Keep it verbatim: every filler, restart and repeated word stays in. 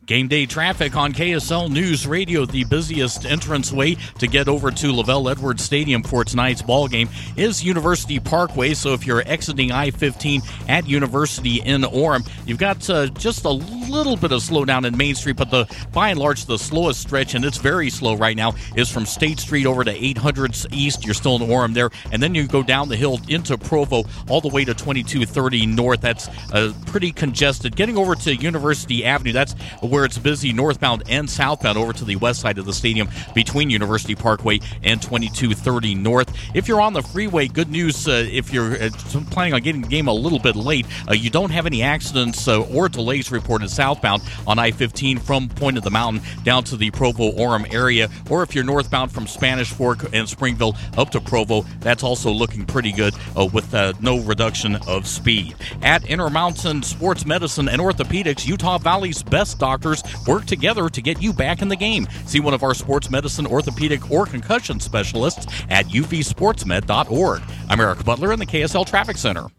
Game day traffic on K S L News Radio. The busiest entranceway to get over to LaVell Edwards Stadium for tonight's ball game is University Parkway. So if you're exiting I fifteen at University in Orem, you've got uh, just a little bit of slowdown in Main Street, but the by and large the slowest stretch, and it's very slow right now, is from State Street over to eight hundred East. You're still in Orem there, and then you go down the hill into Provo all the way to twenty-two thirty North. That's uh, pretty congested. Getting over to University Avenue, that's where it's busy northbound and southbound over to the west side of the stadium between University Parkway and twenty-two thirty North. If you're on the freeway, good news, uh, if you're uh, planning on getting the game a little bit late, uh, you don't have any accidents uh, or delays reported southbound on I fifteen from Point of the Mountain down to the Provo-Orem area, or if you're northbound from Spanish Fork and Springville up to Provo, that's also looking pretty good uh, with uh, no reduction of speed. At Intermountain Sports Medicine and Orthopedics, Utah Valley's best doctors work together to get you back in the game. See one of our sports medicine, orthopedic, or concussion specialists at u v sports med dot org. I'm Eric Butler in the K S L Traffic Center.